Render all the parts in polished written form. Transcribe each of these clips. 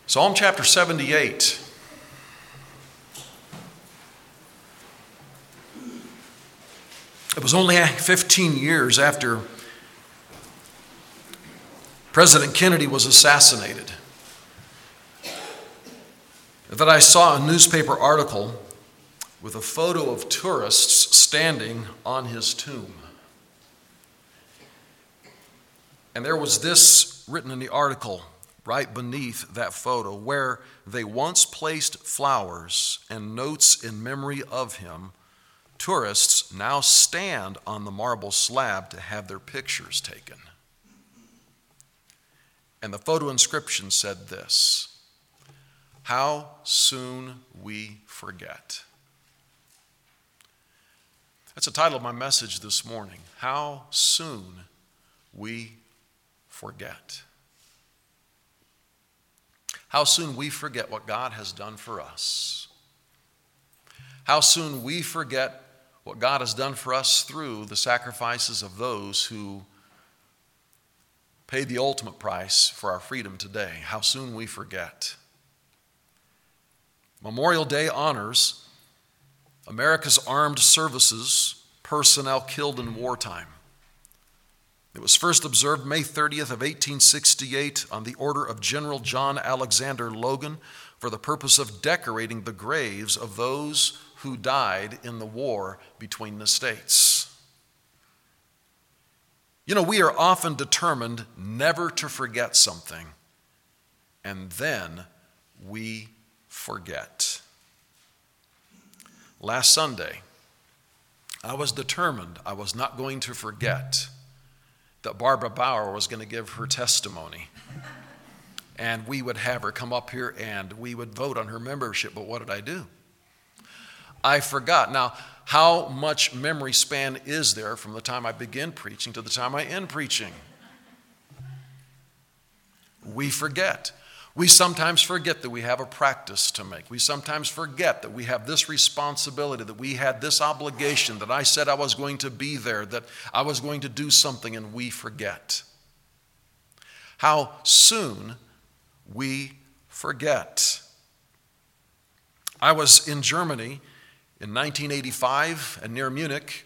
Psalm chapter 78. It was only 15 years after President Kennedy was assassinated that I saw a newspaper article with a photo of tourists standing on his tomb. And there was this written in the article right beneath that photo: where they once placed flowers and notes in memory of him, tourists now stand on the marble slab to have their pictures taken. And the photo inscription said this: "How soon we forget." That's the title of my message this morning. How soon we forget. How soon we forget what God has done for us. How soon we forget what God has done for us through the sacrifices of those who paid the ultimate price for our freedom today. How soon we forget. Memorial Day honors America's armed services personnel killed in wartime. It was first observed May 30th of 1868 on the order of General John Alexander Logan for the purpose of decorating the graves of those who died in the war between the states. You know, we are often determined never to forget something, and then we forget. Last Sunday, I was determined I was not going to forget that Barbara Bauer was going to give her testimony. And we would have her come up here and we would vote on her membership. But what did I do? I forgot. Now, how much memory span is there from the time I begin preaching to the time I end preaching? We forget. We sometimes forget that we have a practice to make. We sometimes forget that we have this responsibility, that we had this obligation, that I said I was going to be there, that I was going to do something, and we forget. How soon we forget. I was in Germany in 1985 and near Munich.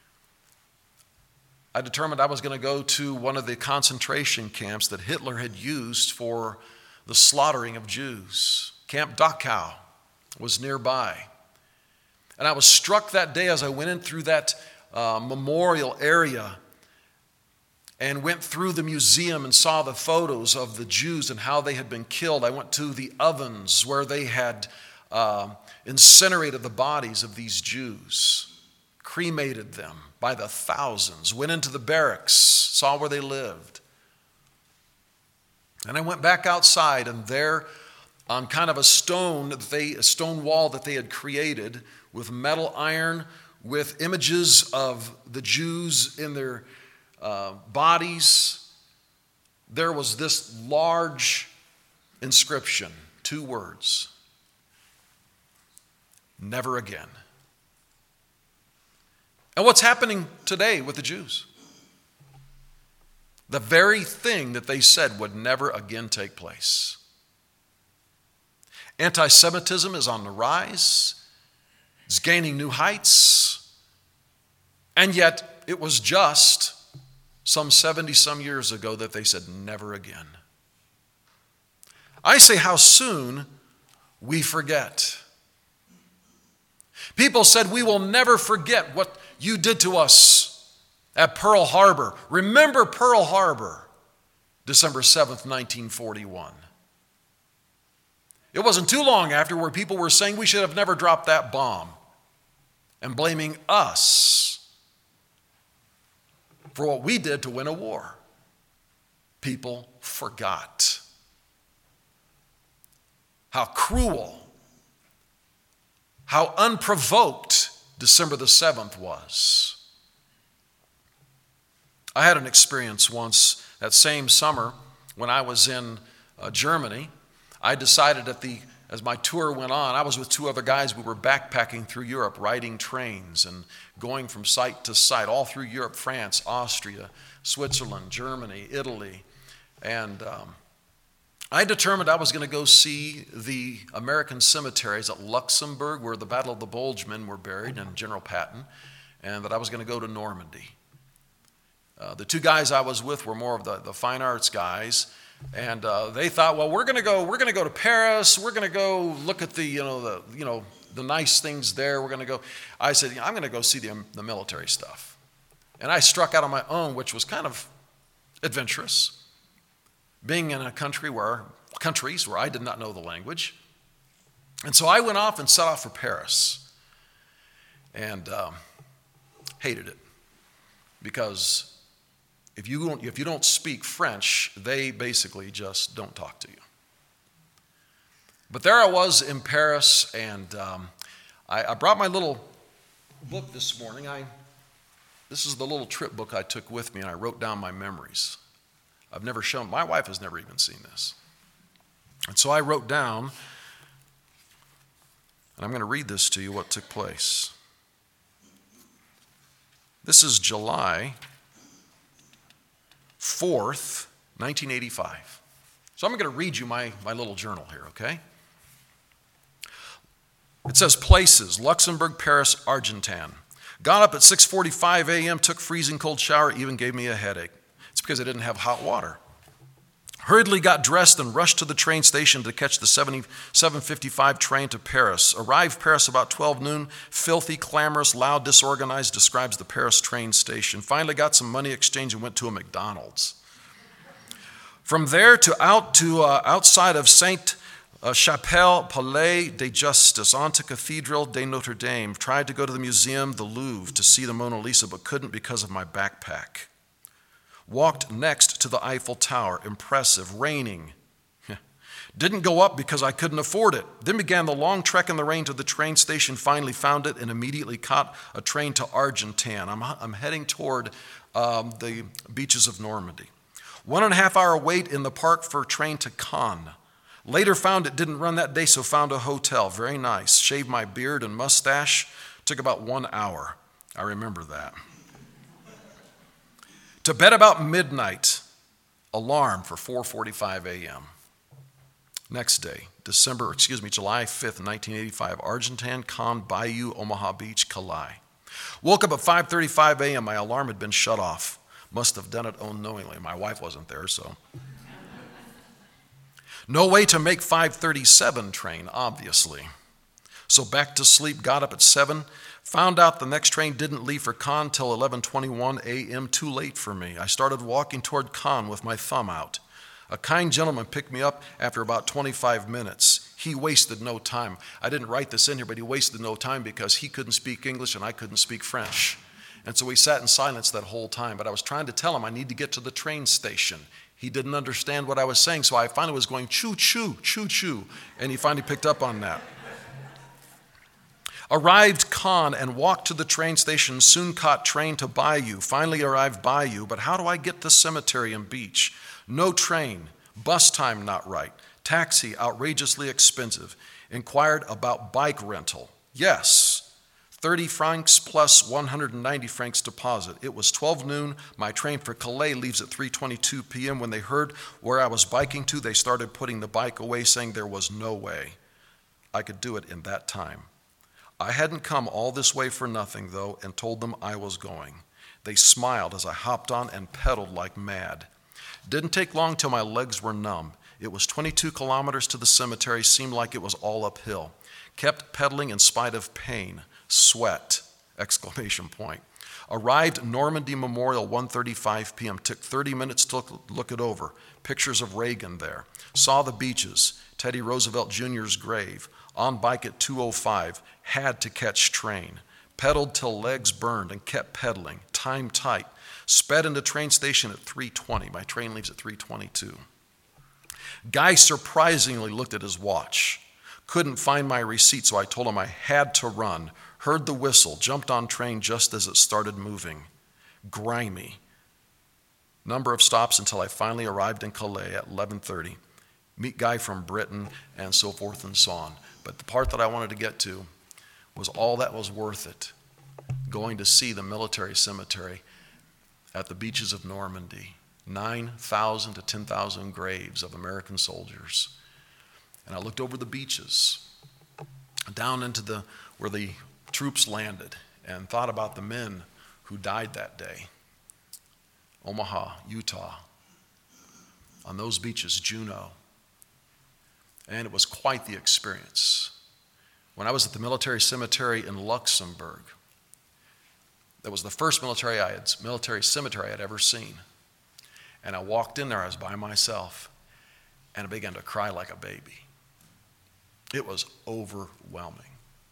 I determined I was going to go to one of the concentration camps that Hitler had used for the slaughtering of Jews. Camp Dachau was nearby. And I was struck that day as I went in through that memorial area and went through the museum and saw the photos of the Jews and how they had been killed. I went to the ovens where they had incinerated the bodies of these Jews, cremated them by the thousands, went into the barracks, saw where they lived. And I went back outside, and there on kind of a stone wall that they had created with metal iron, with images of the Jews in their bodies, there was this large inscription, 2 words: never again. And what's happening today with the Jews? The very thing that they said would never again take place. Anti-Semitism is on the rise. It's gaining new heights. And yet, it was just some 70-some years ago that they said never again. I say, how soon we forget. People said, we will never forget what you did to us at Pearl Harbor. Remember Pearl Harbor, December 7th, 1941. It wasn't too long after where people were saying we should have never dropped that bomb and blaming us for what we did to win a war. People forgot. How cruel, how unprovoked December the 7th was. I had an experience once that same summer when I was in Germany. I decided as my tour went on, I was with 2 other guys. We were backpacking through Europe, riding trains and going from site to site, all through Europe, France, Austria, Switzerland, Germany, Italy. And I determined I was going to go see the American cemeteries at Luxembourg, where the Battle of the Bulge men were buried, and General Patton, and that I was going to go to Normandy. The two guys I was with were more of the fine arts guys, and they thought, well, we're going to go to Paris. We're going to go look at the nice things there. We're going to go. I said, I'm going to go see the military stuff, and I struck out on my own, which was kind of adventurous. Being in countries where I did not know the language. And so I went off and set off for Paris and hated it, because if you don't speak French, they basically just don't talk to you. But there I was in Paris, and I brought my little book this morning. This is the little trip book I took with me, and I wrote down my memories. I've never shown, my wife has never even seen this. And so I wrote down, and I'm going to read this to you, what took place. This is July 4th, 1985. So I'm going to read you my little journal here, okay? It says places: Luxembourg, Paris, Argentan. Got up at 6:45 a.m., took freezing cold shower, even gave me a headache. It's because I didn't have hot water. Hurriedly got dressed and rushed to the train station to catch the 7:55 train to Paris. Arrived Paris about 12 noon. Filthy, clamorous, loud, disorganized, describes the Paris train station. Finally got some money exchange and went to a McDonald's. From there to outside of Sainte-Chapelle, Palais de Justice, on to Cathedral de Notre Dame. Tried to go to the museum, the Louvre, to see the Mona Lisa, but couldn't because of my backpack. Walked next to the Eiffel Tower, impressive, raining. Didn't go up because I couldn't afford it. Then began the long trek in the rain to the train station, finally found it, and immediately caught a train to Argentan. I'm heading toward the beaches of Normandy. 1.5 hour wait in the park for a train to Cannes. Later found it didn't run that day, so found a hotel, very nice. Shaved my beard and mustache, took about 1 hour. I remember that. To bed about midnight, alarm for 4:45 a.m. Next day, July 5th, 1985, Argentan, Cannes, Bayou, Omaha Beach, Calais. Woke up at 5:35 a.m. My alarm had been shut off. Must have done it unknowingly. My wife wasn't there, so. No way to make 5:37 train, obviously. So back to sleep, got up at 7. Found out the next train didn't leave for Cannes till 11:21 a.m., too late for me. I started walking toward Cannes with my thumb out. A kind gentleman picked me up after about 25 minutes. He wasted no time. I didn't write this in here, but he wasted no time because he couldn't speak English and I couldn't speak French. And so we sat in silence that whole time, but I was trying to tell him I need to get to the train station. He didn't understand what I was saying, so I finally was going choo-choo, choo-choo, and he finally picked up on that. Arrived Cannes and walked to the train station, soon caught train to Bayou. Finally arrived Bayou, but how do I get to cemetery and beach? No train, bus time not right, taxi outrageously expensive. Inquired about bike rental. Yes, 30 francs plus 190 francs deposit. It was 12 noon. My train for Calais leaves at 3:22 p.m. When they heard where I was biking to, they started putting the bike away, saying there was no way I could do it in that time. I hadn't come all this way for nothing, though, and told them I was going. They smiled as I hopped on and pedaled like mad. Didn't take long till my legs were numb. It was 22 kilometers to the cemetery, seemed like it was all uphill. Kept pedaling in spite of pain. Sweat! Exclamation point. Arrived Normandy Memorial 1:35 p.m. Took 30 minutes to look it over. Pictures of Reagan there. Saw the beaches. Teddy Roosevelt Jr.'s grave. On bike at 2:05. Had to catch train. Pedaled till legs burned and kept pedaling. Time tight. Sped into train station at 3:20. My train leaves at 3:22. Guy surprisingly looked at his watch. Couldn't find my receipt, so I told him I had to run. Heard the whistle, jumped on train just as it started moving. Grimy. Number of stops until I finally arrived in Calais at 11:30. Meet guy from Britain and so forth and so on. But the part that I wanted to get to was all that was worth it. Going to see the military cemetery at the beaches of Normandy. 9,000 to 10,000 graves of American soldiers. And I looked over the beaches, down into where the troops landed, and thought about the men who died that day. Omaha, Utah, on those beaches, Juneau. And it was quite the experience. When I was at the military cemetery in Luxembourg, that was the first military cemetery I'd ever seen. And I walked in there, I was by myself, and I began to cry like a baby. It was overwhelming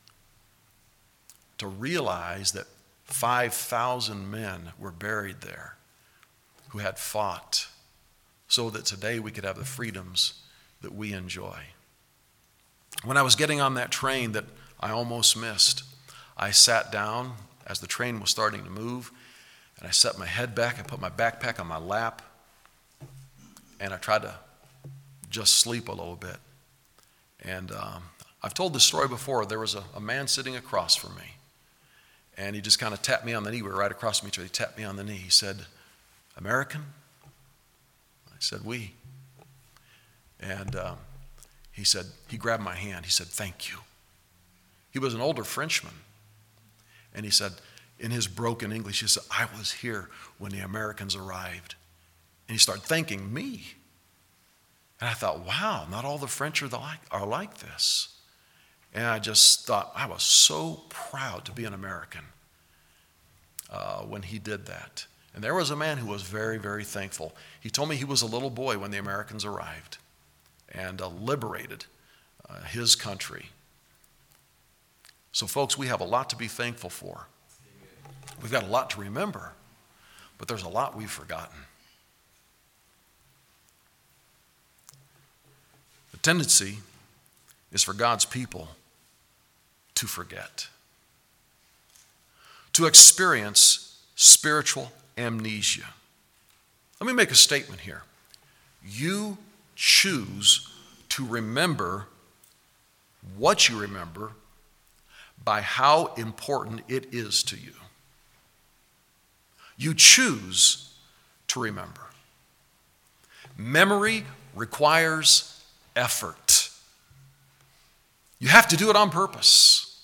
to realize that 5,000 men were buried there who had fought so that today we could have the freedoms that we enjoy. When I was getting on that train that I almost missed, I sat down as the train was starting to move, and I set my head back, I put my backpack on my lap, and I tried to just sleep a little bit. And I've told this story before. There was a man sitting across from me, and he just kind of tapped me on the knee. We were right across from each other. He tapped me on the knee. He said, "American?" I said, "Oui." And he grabbed my hand. He said, "Thank you." He was an older Frenchman. And he said, in his broken English, he said, "I was here when the Americans arrived." And he started thanking me. And I thought, wow, not all the French are like this. And I just thought, I was so proud to be an American when he did that. And there was a man who was very, very thankful. He told me he was a little boy when the Americans arrived and liberated his country. So folks, we have a lot to be thankful for. We've got a lot to remember, but there's a lot we've forgotten. The tendency is for God's people to forget, to experience spiritual amnesia. Let me make a statement here. You choose to remember what you remember by how important it is to you. You choose to remember. Memory requires effort. You have to do it on purpose.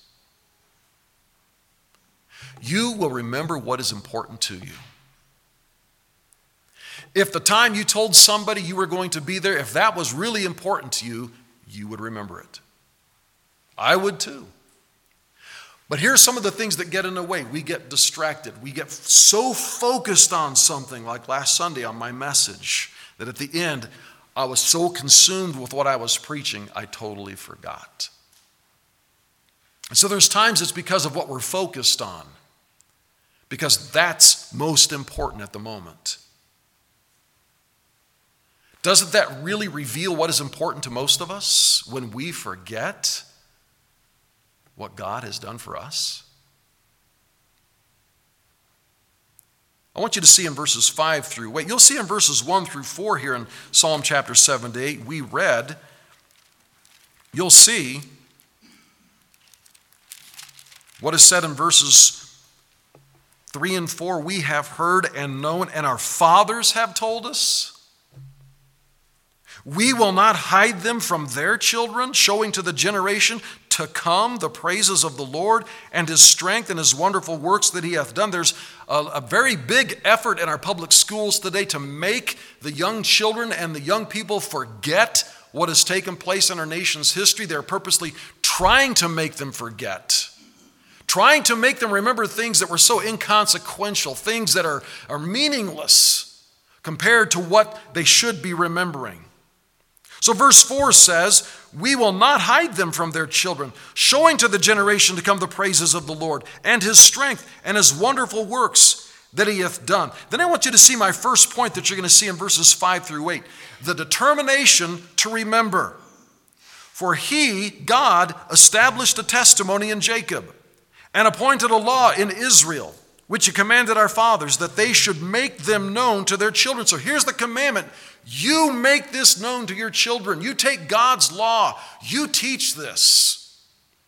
You will remember what is important to you. If the time you told somebody you were going to be there, if that was really important to you, you would remember it. I would too. But here's some of the things that get in the way. We get distracted. We get so focused on something, like last Sunday on my message, that at the end, I was so consumed with what I was preaching, I totally forgot. And so there's times it's because of what we're focused on, because that's most important at the moment. Doesn't that really reveal what is important to most of us when we forget what God has done for us? I want you to see in verses 5 through 8. You'll see in verses 1 through 4 here in Psalm chapter 78, we read, you'll see what is said in verses 3 and 4. We have heard and known, and our fathers have told us. We will not hide them from their children, showing to the generation to come the praises of the Lord and his strength and his wonderful works that he hath done. There's a very big effort in our public schools today to make the young children and the young people forget what has taken place in our nation's history. They're purposely trying to make them forget, trying to make them remember things that were so inconsequential, things that are meaningless compared to what they should be remembering. So verse 4 says, we will not hide them from their children, showing to the generation to come the praises of the Lord and his strength and his wonderful works that he hath done. Then I want you to see my first point that you're going to see in verses 5 through 8, the determination to remember. For he, God, established a testimony in Jacob and appointed a law in Israel, which he commanded our fathers, that they should make them known to their children. So here's the commandment. You make this known to your children. You take God's law. You teach this.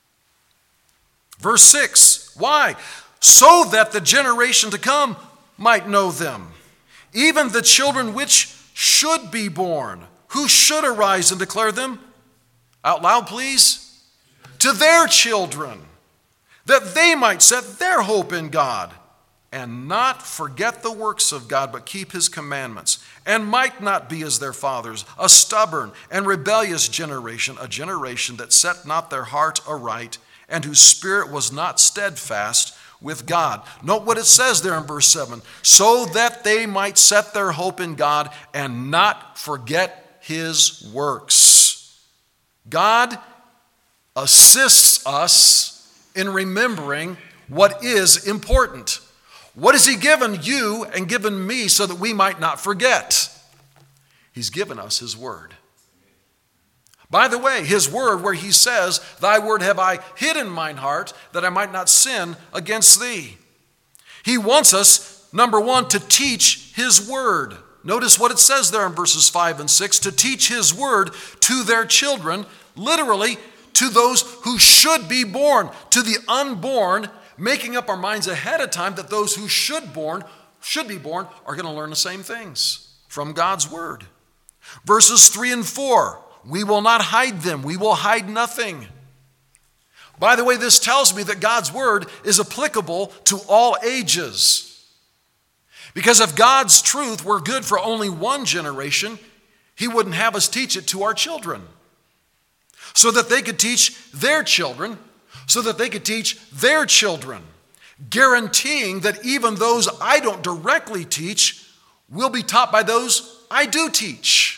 Verse 6, why? So that the generation to come might know them, even the children which should be born. Who should arise and declare them? Out loud, please. To their children, that they might set their hope in God, and not forget the works of God, but keep his commandments, and might not be as their fathers, a stubborn and rebellious generation, a generation that set not their heart aright, and whose spirit was not steadfast with God. Note what it says there in verse 7. So that they might set their hope in God and not forget his works. God assists us in remembering what is important. What has he given you and given me so that we might not forget? He's given us his word. By the way, his word where he says, thy word have I hid in mine heart that I might not sin against thee. He wants us, number one, to teach his word. Notice what it says there in verses 5 and 6, to teach his word to their children, literally to those who should be born, to the unborn, making up our minds ahead of time that those who should be born are going to learn the same things from God's word. Verses 3 and 4, we will not hide them. We will hide nothing. By the way, this tells me that God's word is applicable to all ages. Because if God's truth were good for only one generation, he wouldn't have us teach it to our children. So that they could teach their children, so that they could teach their children, guaranteeing that even those I don't directly teach will be taught by those I do teach.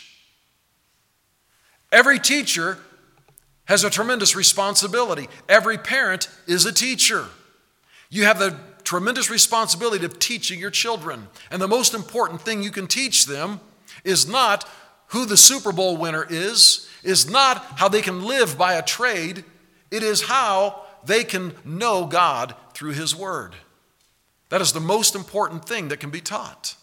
Every teacher has a tremendous responsibility. Every parent is a teacher. You have the tremendous responsibility of teaching your children. And the most important thing you can teach them is not who the Super Bowl winner is not how they can live by a trade. It is how they can know God through his word. That is the most important thing that can be taught.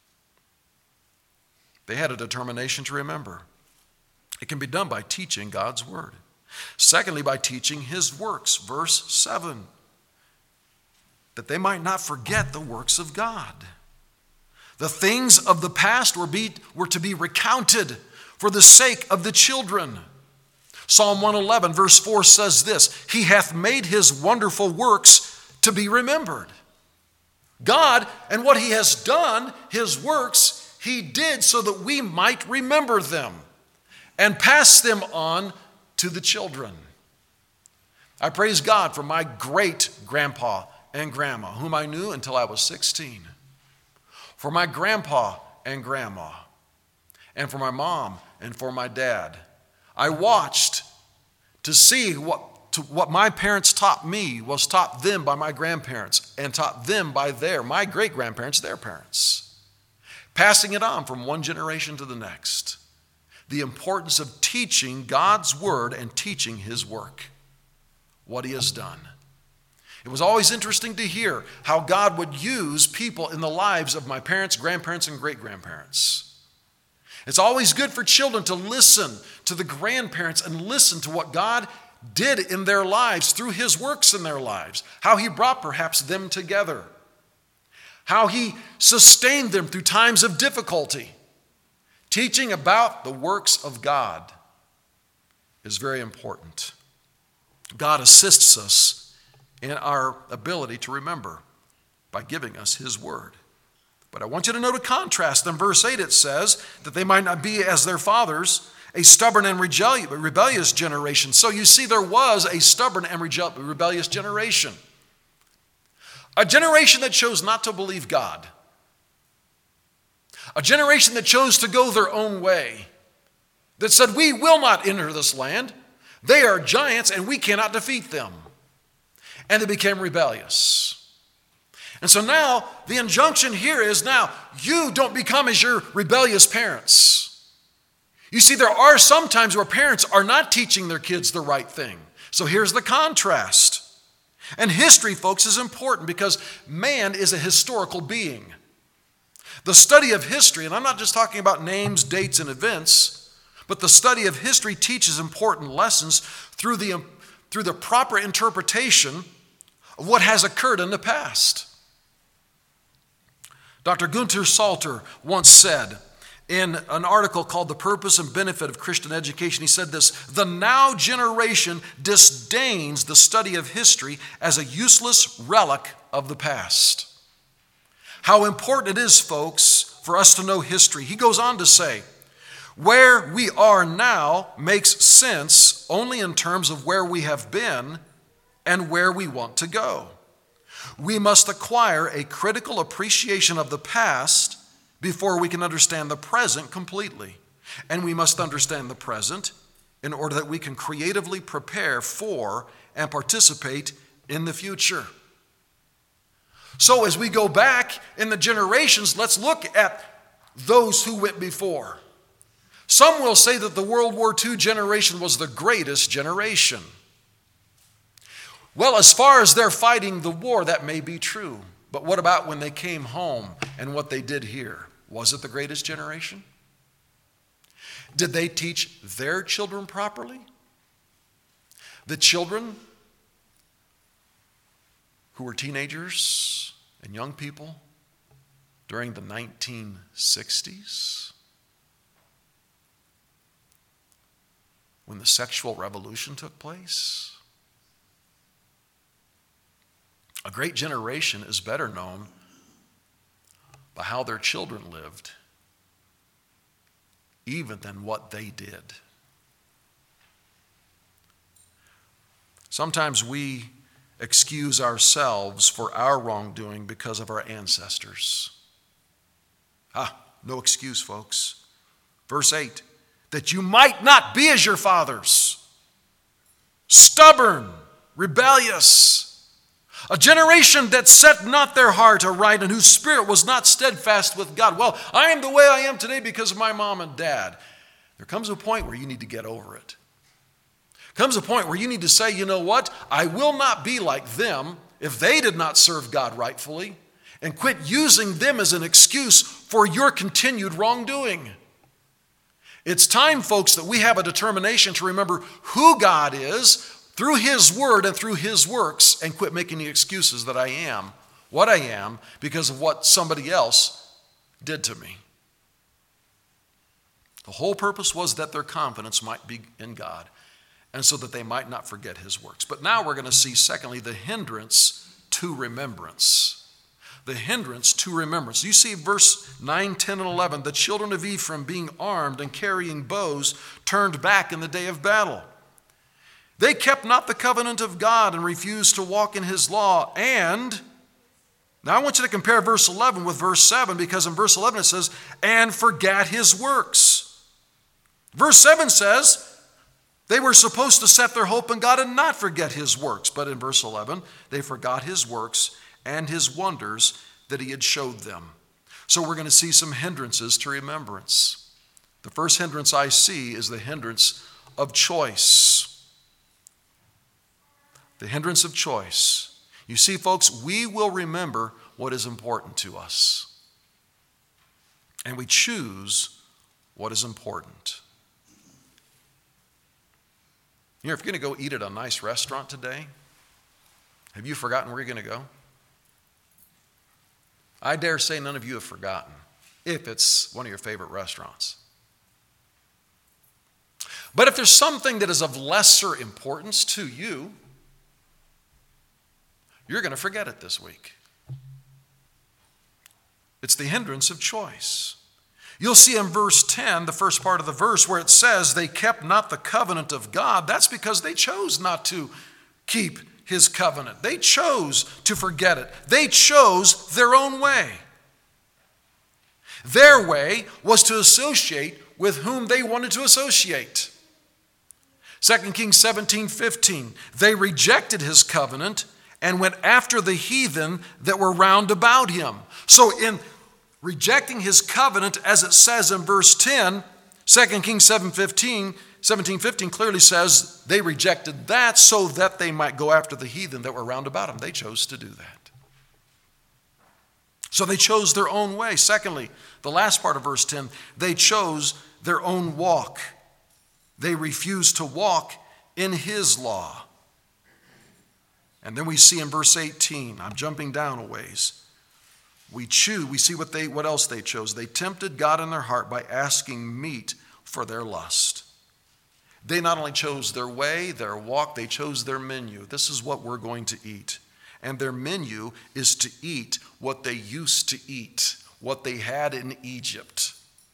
They had a determination to remember. It can be done by teaching God's word. Secondly, by teaching his works. Verse 7. That they might not forget the works of God. The things of the past were to be recounted for the sake of the children. Psalm 111 verse 4 says this, he hath made his wonderful works to be remembered. God and what he has done, his works, he did so that we might remember them and pass them on to the children. I praise God for my great grandpa and grandma, whom I knew until I was 16. For my grandpa and grandma, and for my mom and for my dad. I watched to see what my parents taught me was taught them by my grandparents and taught them by my great-grandparents, their parents. Passing it on from one generation to the next. The importance of teaching God's word and teaching his work, what he has done. It was always interesting to hear how God would use people in the lives of my parents, grandparents, and great-grandparents. It's always good for children to listen to the grandparents and listen to what God did in their lives through his works in their lives, how he brought perhaps them together, how he sustained them through times of difficulty. Teaching about the works of God is very important. God assists us in our ability to remember by giving us his word. But I want you to note a contrast. In verse 8 it says that they might not be as their fathers, a stubborn and rebellious generation. So you see there was a stubborn and rebellious generation. A generation that chose not to believe God. A generation that chose to go their own way. That said, we will not enter this land. They are giants and we cannot defeat them. And they became rebellious. And so now the injunction here is now you don't become as your rebellious parents. You see, there are some times where parents are not teaching their kids the right thing. So here's the contrast. And history, folks, is important because man is a historical being. The study of history, and I'm not just talking about names, dates, and events, but the study of history teaches important lessons through the proper interpretation of what has occurred in the past. Dr. Gunther Salter once said in an article called The Purpose and Benefit of Christian Education, he said this: "The now generation disdains the study of history as a useless relic of the past." How important it is, folks, for us to know history. He goes on to say, "Where we are now makes sense only in terms of where we have been and where we want to go. We must acquire a critical appreciation of the past before we can understand the present completely. And we must understand the present in order that we can creatively prepare for and participate in the future." So as we go back in the generations, let's look at those who went before. Some will say that the World War II generation was the greatest generation. Well, as far as they're fighting the war, that may be true. But what about when they came home and what they did here? Was it the greatest generation? Did they teach their children properly? The children who were teenagers and young people during the 1960s, when the sexual revolution took place? A great generation is better known by how their children lived, even than what they did. Sometimes we excuse ourselves for our wrongdoing because of our ancestors. No excuse, folks. Verse 8, "That you might not be as your fathers, stubborn, rebellious, a generation that set not their heart aright and whose spirit was not steadfast with God." Well, I am the way I am today because of my mom and dad. There comes a point where you need to get over it. Comes a point where you need to say, you know what? I will not be like them if they did not serve God rightfully, and quit using them as an excuse for your continued wrongdoing. It's time, folks, that we have a determination to remember who God is through His Word and through His works, and quit making the excuses that I am what I am because of what somebody else did to me. The whole purpose was that their confidence might be in God, and so that they might not forget His works. But now we're going to see, secondly, the hindrance to remembrance. The hindrance to remembrance. You see verse 9, 10, and 11. "The children of Ephraim, being armed and carrying bows, turned back in the day of battle. They kept not the covenant of God and refused to walk in His law." And now I want you to compare verse 11 with verse 7, because in verse 11 it says, "and forgat His works." Verse 7 says they were supposed to set their hope in God and not forget His works. But in verse 11, they forgot His works and His wonders that He had showed them. So we're going to see some hindrances to remembrance. The first hindrance I see is the hindrance of choice. The hindrance of choice. You see, folks, we will remember what is important to us. And we choose what is important. You know, if you're going to go eat at a nice restaurant today, have you forgotten where you're going to go? I dare say none of you have forgotten, if it's one of your favorite restaurants. But if there's something that is of lesser importance to you, you're going to forget it this week. It's the hindrance of choice. You'll see in verse 10, the first part of the verse, where it says they kept not the covenant of God. That's because they chose not to keep His covenant. They chose to forget it. They chose their own way. Their way was to associate with whom they wanted to associate. 2 Kings 17:15, they rejected His covenant and went after the heathen that were round about him. So in rejecting His covenant, as it says in verse 10, 2 Kings 17:15 clearly says they rejected that so that they might go after the heathen that were round about them. They chose to do that. So they chose their own way. Secondly, the last part of verse 10, they chose their own walk. They refused to walk in His law. And then we see in verse 18, I'm jumping down a ways, We see what else they chose. They tempted God in their heart by asking meat for their lust. They not only chose their way, their walk, they chose their menu. This is what we're going to eat. And their menu is to eat what they used to eat, what they had in Egypt.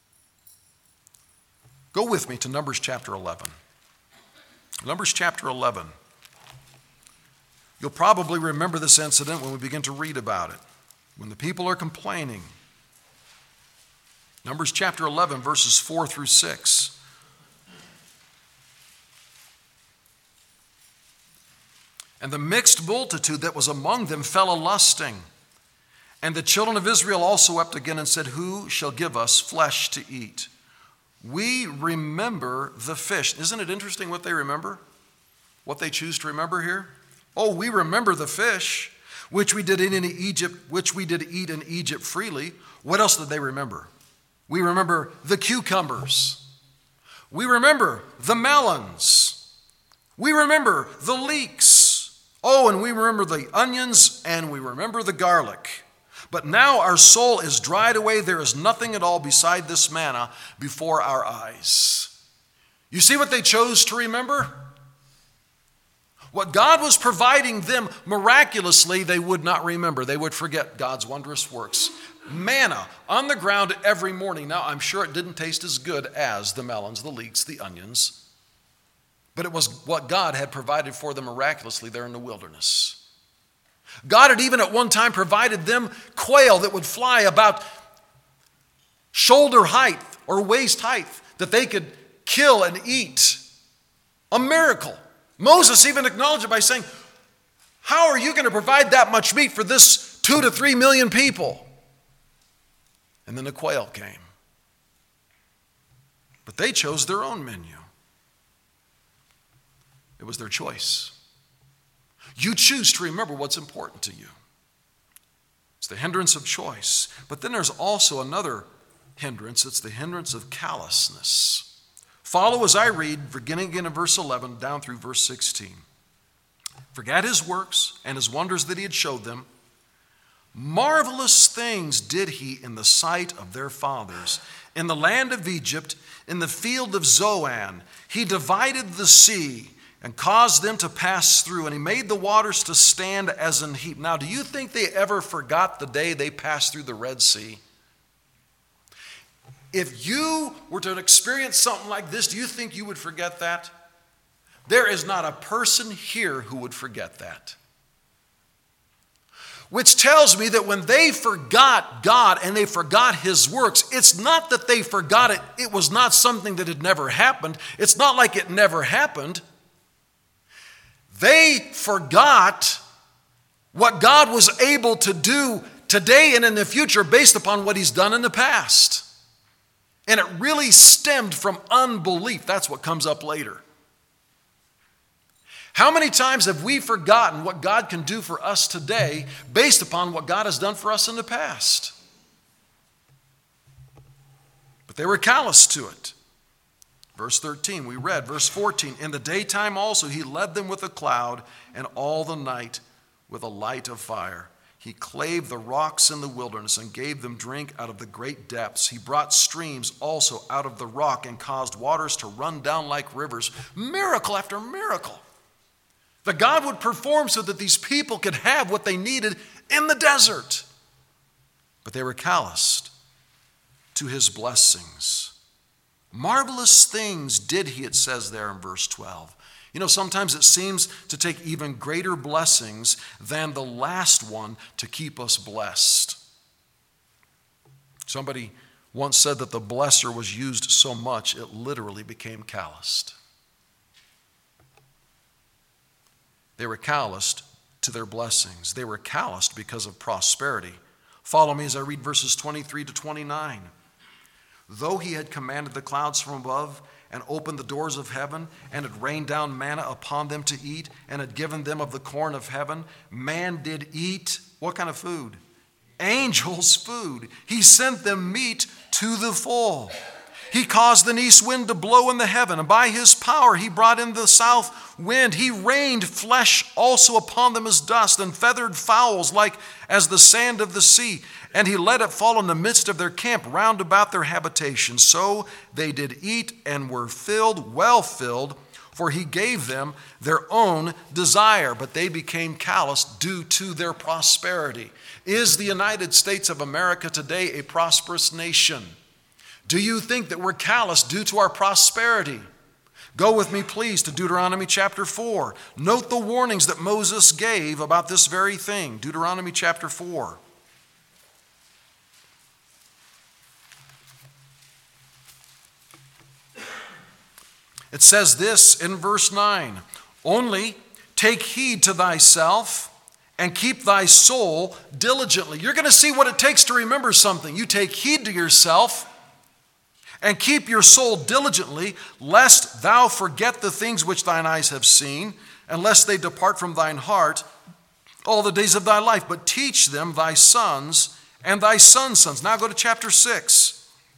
Go with me to Numbers chapter 11. Numbers chapter 11. You'll probably remember this incident when we begin to read about it, when the people are complaining. Numbers chapter 11, verses 4 through 6. And the mixed multitude that was among them fell a-lusting. And the children of Israel also wept again and said, Who shall give us flesh to eat? We remember the fish. Isn't it interesting what they remember? What they choose to remember here? Oh, we remember the fish, which we did eat in Egypt freely. What else did they remember? We remember the cucumbers. We remember the melons. We remember the leeks. Oh, and we remember the onions, and we remember the garlic. But now our soul is dried away. There is nothing at all beside this manna before our eyes. You see what they chose to remember? What God was providing them miraculously, they would not remember. They would forget God's wondrous works. Manna on the ground every morning. Now, I'm sure it didn't taste as good as the melons, the leeks, the onions. But it was what God had provided for them miraculously there in the wilderness. God had even at one time provided them quail that would fly about shoulder height or waist height that they could kill and eat. A miracle. Moses even acknowledged it by saying, how are you going to provide that much meat for this 2 to 3 million people? And then the quail came. But they chose their own menu. It was their choice. You choose to remember what's important to you. It's the hindrance of choice. But then there's also another hindrance. It's the hindrance of callousness. Follow as I read, beginning again in verse 11 down through verse 16. Forget his works and his wonders that he had showed them. Marvelous things did he in the sight of their fathers. In the land of Egypt, in the field of Zoan, he divided the sea and caused them to pass through, and he made the waters to stand as an heap. Now, do you think they ever forgot the day they passed through the Red Sea? If you were to experience something like this, do you think you would forget that? There is not a person here who would forget that. Which tells me that when they forgot God and they forgot his works, it's not that they forgot it. It was not something that had never happened. It's not like it never happened. They forgot what God was able to do today and in the future based upon what he's done in the past. And it really stemmed from unbelief. That's what comes up later. How many times have we forgotten what God can do for us today based upon what God has done for us in the past? But they were callous to it. Verse 13, we read. Verse 14, in the daytime also he led them with a cloud, and all the night with a light of fire. He clave the rocks in the wilderness and gave them drink out of the great depths. He brought streams also out of the rock and caused waters to run down like rivers. Miracle after miracle that God would perform so that these people could have what they needed in the desert. But they were calloused to his blessings. Marvelous things did he, it says there in verse 12. You know, sometimes it seems to take even greater blessings than the last one to keep us blessed. Somebody once said that the blesser was used so much it literally became calloused. They were calloused to their blessings. They were calloused because of prosperity. Follow me as I read verses 23 to 29. Though he had commanded the clouds from above and opened the doors of heaven and had rained down manna upon them to eat and had given them of the corn of heaven, man did eat what kind of food? Angels' food. He sent them meat to the full. He caused the east wind to blow in the heaven, and by his power he brought in the south wind. He rained flesh also upon them as dust, and feathered fowls like as the sand of the sea. And he let it fall in the midst of their camp round about their habitation. So they did eat and were filled, well filled, for he gave them their own desire. But they became callous due to their prosperity. Is the United States of America today a prosperous nation? Do you think that we're callous due to our prosperity? Go with me, please, to Deuteronomy chapter 4. Note the warnings that Moses gave about this very thing. Deuteronomy chapter 4. It says this in verse 9, "Only take heed to thyself and keep thy soul diligently." You're going to see what it takes to remember something. You take heed to yourself and keep your soul diligently, lest thou forget the things which thine eyes have seen, and lest they depart from thine heart all the days of thy life. But teach them thy sons and thy sons' sons. Now go to chapter 6.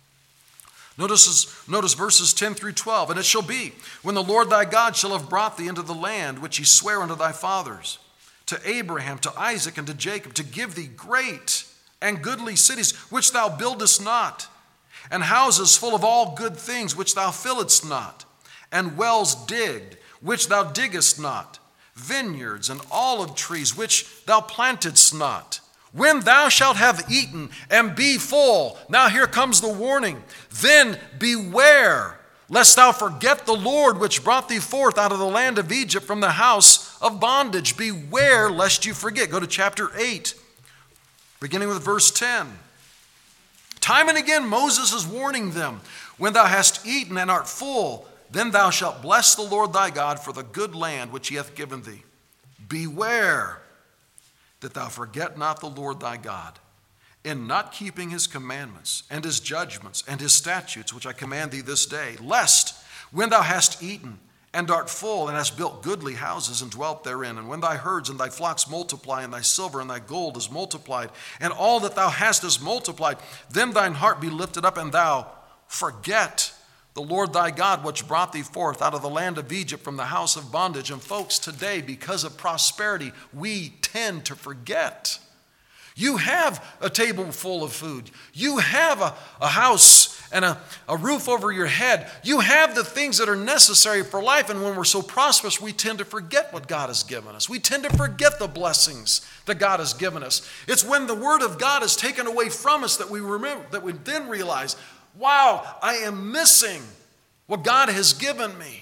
Notice verses 10 through 12. "And it shall be, when the Lord thy God shall have brought thee into the land which he sware unto thy fathers, to Abraham, to Isaac, and to Jacob, to give thee great and goodly cities, which thou buildest not, and houses full of all good things, which thou fillest not, and wells digged, which thou diggest not, vineyards and olive trees, which thou plantedst not. When thou shalt have eaten and be full," now here comes the warning, "then beware, lest thou forget the Lord which brought thee forth out of the land of Egypt from the house of bondage." Beware lest you forget. Go to chapter 8, beginning with verse 10. Time and again Moses is warning them, "When thou hast eaten and art full, then thou shalt bless the Lord thy God for the good land which he hath given thee. Beware that thou forget not the Lord thy God, in not keeping his commandments and his judgments and his statutes, which I command thee this day, lest when thou hast eaten and art full, and hast built goodly houses and dwelt therein, and when thy herds and thy flocks multiply, and thy silver and thy gold is multiplied, and all that thou hast is multiplied, then thine heart be lifted up, and thou forget the Lord thy God, which brought thee forth out of the land of Egypt from the house of bondage." And folks, today, because of prosperity, we tend to forget. You have a table full of food. You have a house and a roof over your head. You have the things that are necessary for life. And when we're so prosperous, we tend to forget what God has given us. We tend to forget the blessings that God has given us. It's when the word of God is taken away from us that we remember, that we then realize, wow, I am missing what God has given me.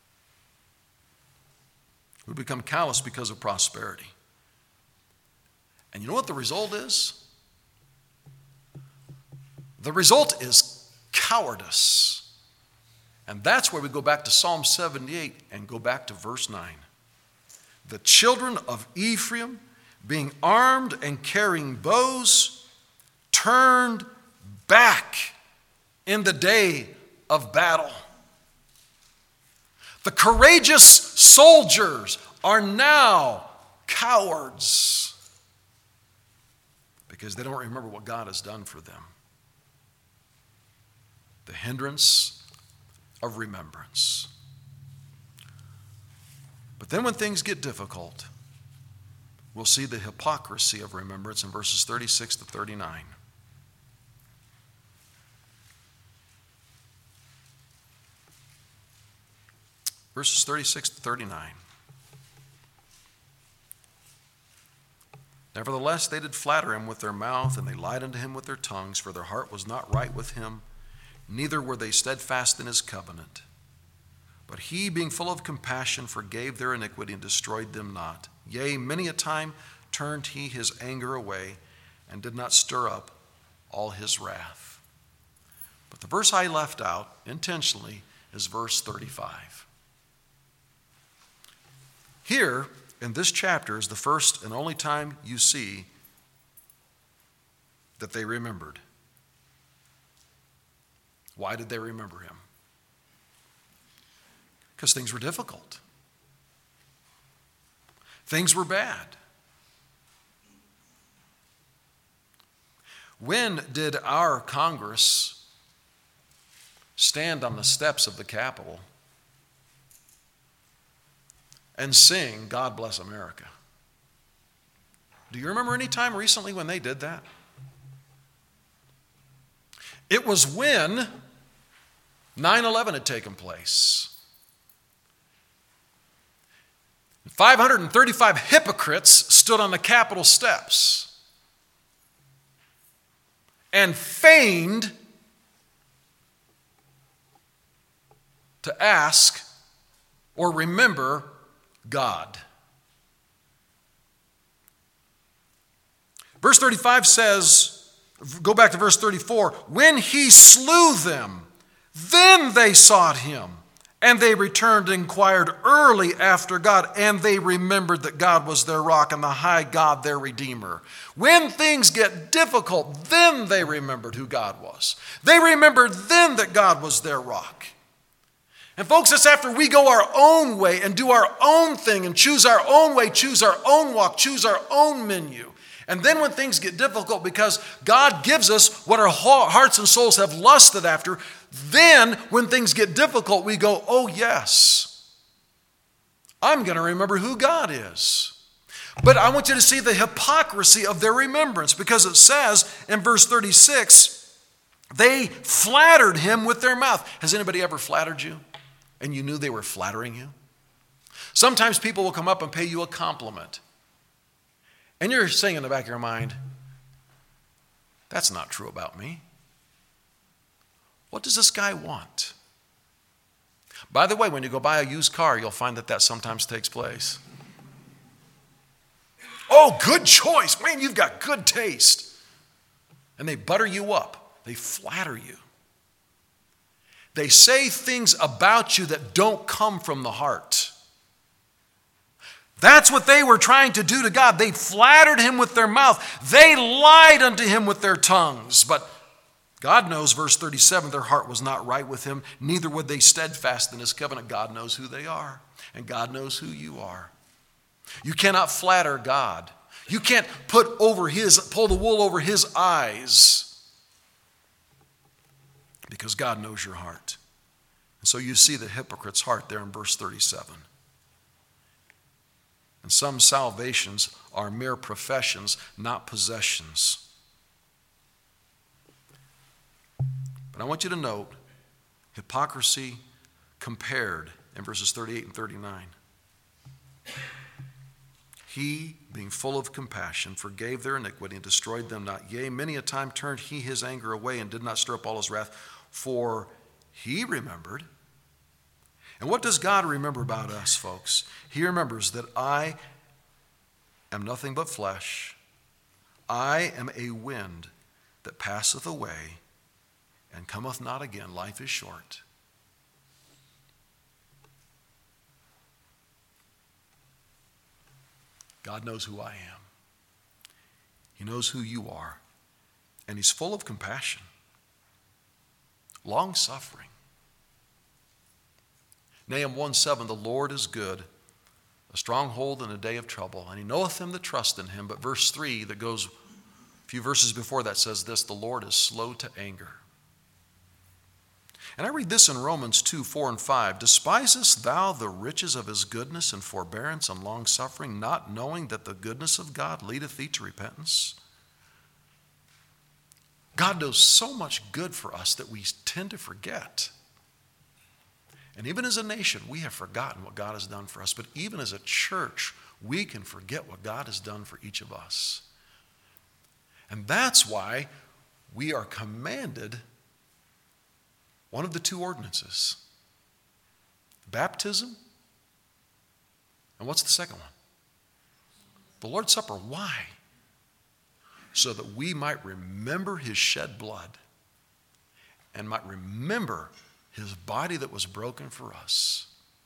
We become callous because of prosperity. And you know what the result is? The result is cowardice. And that's where we go back to Psalm 78 and go back to verse 9. "The children of Ephraim, being armed and carrying bows, turned back in the day of battle." The courageous soldiers are now cowards because they don't remember what God has done for them. The hindrance of remembrance. But then when things get difficult, we'll see the hypocrisy of remembrance in verses 36 to 39. Verses 36 to 39. "Nevertheless, they did flatter him with their mouth, and they lied unto him with their tongues, for their heart was not right with him, neither were they steadfast in his covenant. But he, being full of compassion, forgave their iniquity and destroyed them not. Yea, many a time turned he his anger away, and did not stir up all his wrath." But the verse I left out intentionally is verse 35. Here, in this chapter, is the first and only time you see that they remembered. Why did they remember him? Because things were difficult. Things were bad. When did our Congress stand on the steps of the Capitol and sing God Bless America. Do you remember any time recently when they did that? It was when 9/11 had taken place. 535 hypocrites stood on the Capitol steps and feigned to ask or remember God. Verse 35 says, go back to verse 34, when he slew them, then they sought him, and they returned and inquired early after God, and they remembered that God was their rock and the high God their Redeemer. When things get difficult, then they remembered who God was. They remembered then that God was their rock. And folks, it's after we go our own way and do our own thing and choose our own way, choose our own walk, choose our own menu. And then when things get difficult, because God gives us what our hearts and souls have lusted after, then when things get difficult, we go, oh yes, I'm going to remember who God is. But I want you to see the hypocrisy of their remembrance, because it says in verse 36, they flattered him with their mouth. Has anybody ever flattered you and you knew they were flattering you? Sometimes people will come up and pay you a compliment. And you're saying in the back of your mind, that's not true about me. What does this guy want? By the way, when you go buy a used car, you'll find that sometimes takes place. Oh, good choice. Man, you've got good taste. And they butter you up. They flatter you. They say things about you that don't come from the heart. That's what they were trying to do to God. They flattered him with their mouth. They lied unto him with their tongues. But God knows, verse 37, their heart was not right with him, neither were they steadfast in his covenant. God knows who they are, and God knows who you are. You cannot flatter God. You can't pull the wool over his eyes, because God knows your heart. And so you see the hypocrite's heart there in verse 37. And some salvations are mere professions, not possessions. But I want you to note hypocrisy compared in verses 38 and 39. He, being full of compassion, forgave their iniquity and destroyed them not. Yea, many a time turned he his anger away and did not stir up all his wrath, for he remembered. And what does God remember about us, folks? He remembers that I am nothing but flesh. I am a wind that passeth away and cometh not again. Life is short. God knows who I am. He knows who you are. And he's full of compassion, long-suffering. Nahum 1:7, the Lord is good, a stronghold in a day of trouble, and he knoweth them that trust in him. But verse 3 that goes a few verses before that says this, the Lord is slow to anger. And I read this in Romans 2:4 and 5. Despisest thou the riches of his goodness and forbearance and longsuffering, not knowing that the goodness of God leadeth thee to repentance? God does so much good for us that we tend to forget. And even as a nation, we have forgotten what God has done for us. But even as a church, we can forget what God has done for each of us. And that's why we are commanded one of the two ordinances. Baptism. And what's the second one? The Lord's Supper. Why? So that we might remember his shed blood and might remember his body that was broken for us.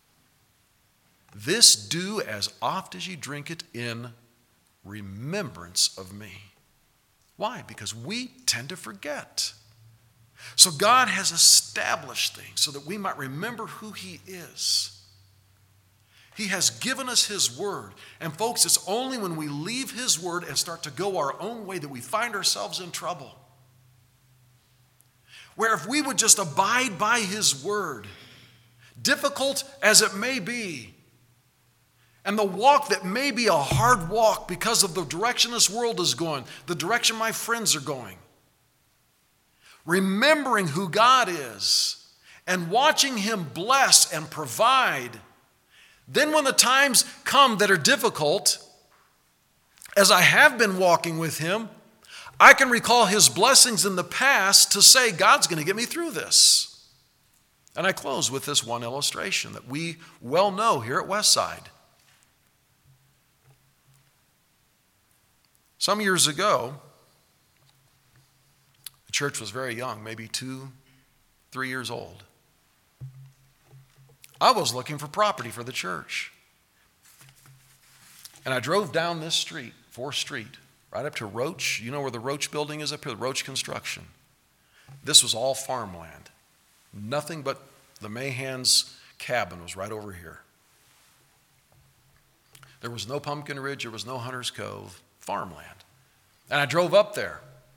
This do as oft as you drink it in remembrance of me. Why? Because we tend to forget. So God has established things so that we might remember who he is. He has given us his word. And folks, it's only when we leave his word and start to go our own way that we find ourselves in trouble. where if we would just abide by his word, difficult as it may be, and the walk that may be a hard walk because of the direction this world is going, the direction my friends are going, remembering who God is and watching him bless and provide, then when the times come that are difficult, as I have been walking with him, I can recall his blessings in the past to say, God's going to get me through this. And I close with this one illustration that we well know here at Westside. Some years ago, the church was very young, maybe 2-3 years old. I was looking for property for the church. And I drove down this street, 4th Street, right up to Roach. You know where the Roach building is up here, Roach Construction. This was all farmland. Nothing but the Mahans' cabin was right over here. There was no Pumpkin Ridge, there was no Hunter's Cove, farmland. And I drove up there.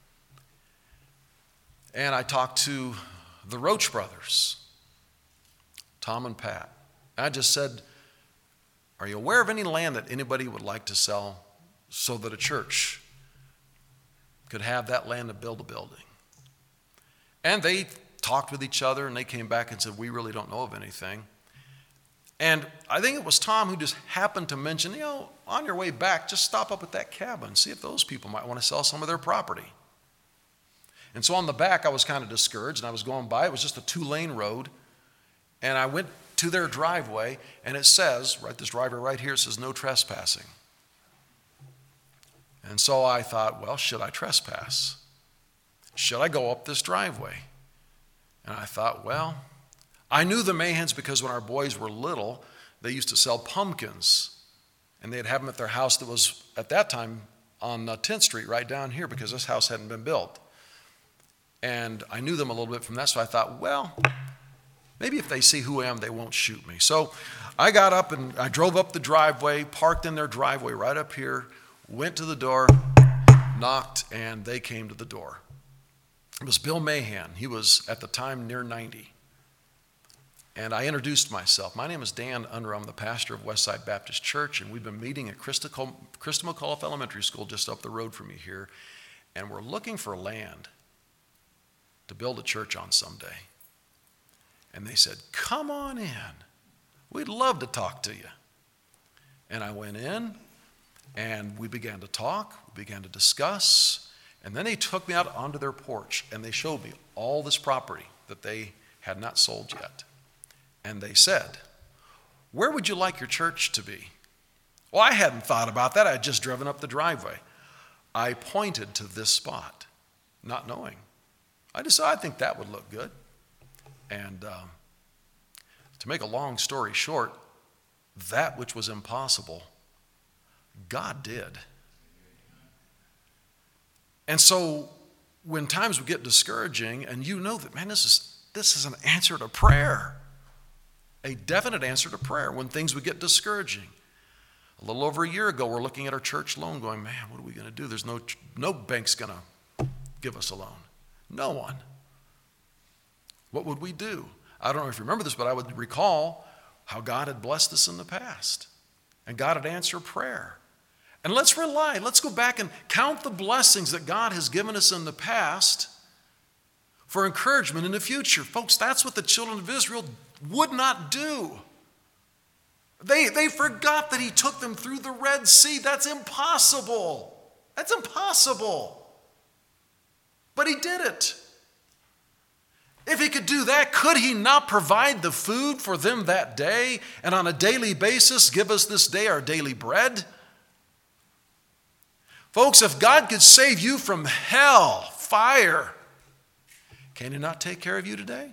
And I talked to the Roach brothers, Tom and Pat. And I just said, are you aware of any land that anybody would like to sell so that a church could have that land to build a building? And they talked with each other and they came back and said, we really don't know of anything. And I think it was Tom who just happened to mention, on your way back, just stop up at that cabin, see if those people might want to sell some of their property. And so on the back, I was kind of discouraged, and I was going by. It was just a 2-lane road. And I went to their driveway, and it says, this driveway right here, it says no trespassing. And so I thought, well, should I trespass? Should I go up this driveway? And I thought, well, I knew the Mahans because when our boys were little, they used to sell pumpkins. And they'd have them at their house that was, at that time, on 10th Street, right down here, because this house hadn't been built. And I knew them a little bit from that, so I thought, well, maybe if they see who I am, they won't shoot me. So I got up and I drove up the driveway, parked in their driveway right up here, went to the door, knocked, and they came to the door. It was Bill Mahan. He was, at the time, near 90. And I introduced myself. My name is Dan Unruh. I'm the pastor of Westside Baptist Church, and we've been meeting at Christa McAuliffe Elementary School just up the road from you here, and we're looking for land to build a church on someday. And they said, come on in. We'd love to talk to you. And I went in, and we began to talk, we began to discuss, and then they took me out onto their porch, and they showed me all this property that they had not sold yet. And they said, where would you like your church to be? Well, I hadn't thought about that. I had just driven up the driveway. I pointed to this spot, not knowing. I decided I think that would look good. And to make a long story short, that which was impossible, God did. And so when times would get discouraging, and you know that, man, this is an answer to prayer, a definite answer to prayer when things would get discouraging. A little over a year ago, we're looking at our church loan going, man, what are we going to do? There's no bank's going to give us a loan. No one. What would we do? I don't know if you remember this, but I would recall how God had blessed us in the past. And God had answered prayer. And let's go back and count the blessings that God has given us in the past for encouragement in the future. Folks, that's what the children of Israel would not do. They forgot that he took them through the Red Sea. That's impossible. That's impossible. But he did it. If he could do that, could he not provide the food for them that day and on a daily basis give us this day our daily bread? Folks, if God could save you from hell, fire, can he not take care of you today?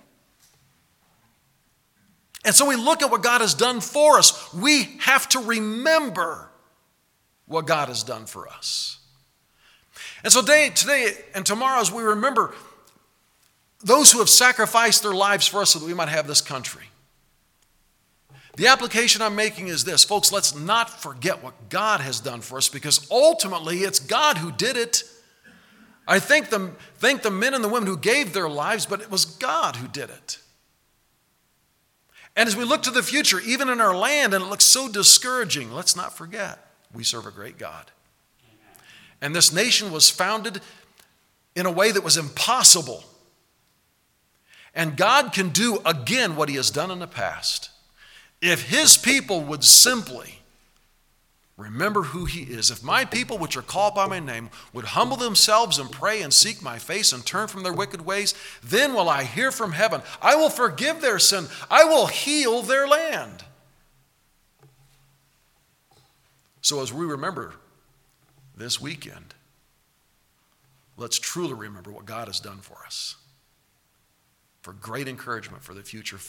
And so we look at what God has done for us. We have to remember what God has done for us. And so today and tomorrow, as we remember those who have sacrificed their lives for us so that we might have this country, the application I'm making is this. Folks, let's not forget what God has done for us, because ultimately it's God who did it. I thank the men and the women who gave their lives, but it was God who did it. And as we look to the future, even in our land, and it looks so discouraging, let's not forget, we serve a great God. And this nation was founded in a way that was impossible. And God can do again what he has done in the past. If his people would simply remember who he is, if my people which are called by my name would humble themselves and pray and seek my face and turn from their wicked ways, then will I hear from heaven. I will forgive their sin. I will heal their land. So as we remember this weekend, let's truly remember what God has done for us, for great encouragement for the future.